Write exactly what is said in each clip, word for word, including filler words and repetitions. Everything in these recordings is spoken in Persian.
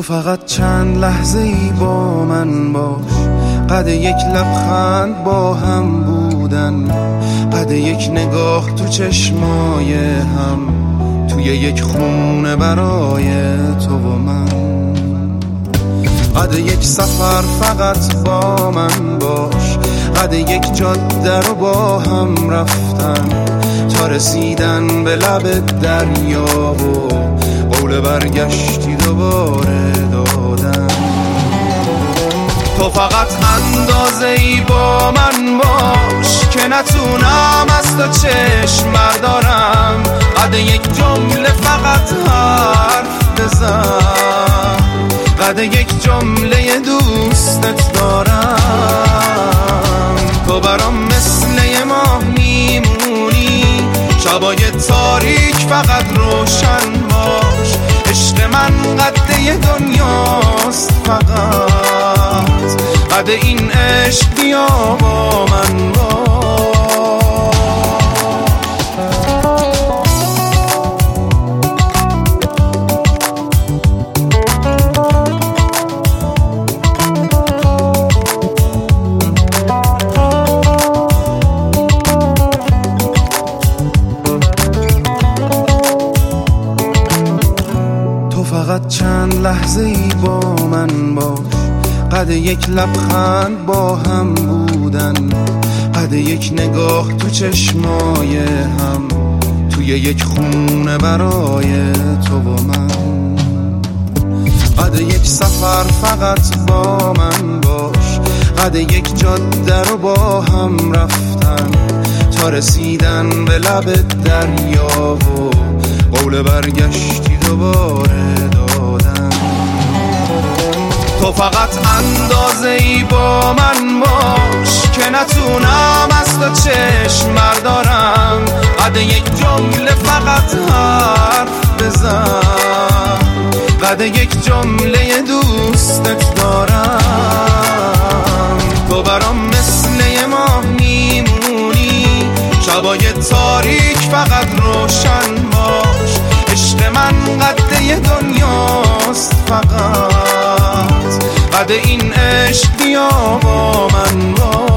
تو فقط چند لحظه ای با من باش، قد یک لبخند با هم بودن، قد یک نگاه تو چشمای هم، توی یک خونه برای تو و من، قد یک سفر فقط با من باش، قد یک جاده رو با هم رفتن تا رسیدن به لب دریا و قول برگشتی دوباره دادن. تو فقط اندازه ای با من باش که نتونم از تو چشم بردارم، قد یک جمله فقط حرف بزن، قد یک جمله دوستت دارم. تو برام مثل یه ماه میمونی، شبای تاریک فقط روشن باش، عشق من قد یه دنیاست فقط، قد این عشق بیا با من باش. فقط چند لحظه ای با من باش، قد یک لبخند با هم بودن، قد یک نگاه تو چشمای هم، توی یک خونه برای تو و من، قد یک سفر فقط با من باش، قد یک جاده رو با هم رفتن تا رسیدن به لب دریا و قول برگشتی دوباره دادن. تو فقط اندازه ای با من باش که نتونم از تو چشم بردارم، قد یک جمله فقط حرف بزن، قد یک جمله دوستت دارم. تو برام مثل یه ماه میمونی، شبای تاریک فقط روشن باش، عشق من قد یه دنیاست فقط، قد این عشق بیا با من باش.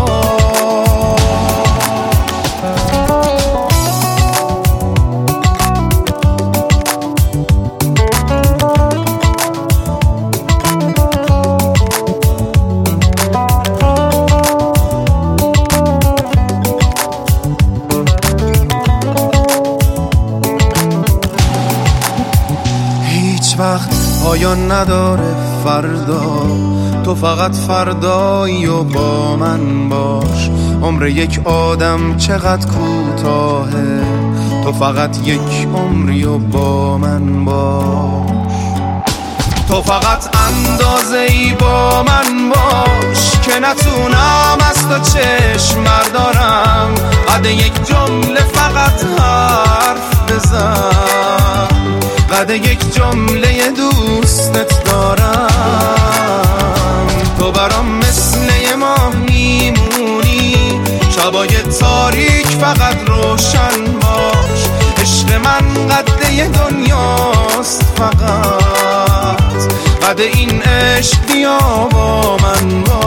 وقت پایان نداره فردا، تو فقط فردایی و با من باش، عمر یک آدم چقدر کوتاهه، تو فقط یک عمری و با من باش. تو فقط اندازه ای با من باش که نتونم از تو چشم بردارم، قد یک جمله فقط حرف بزن، قد یک جمله دوستت دارم. تو برام مثل یه ماه میمونی، شبای تاریک فقط روشن باش، عشق من قد یه دنیاست فقط، قد این عشق بیا با من باش.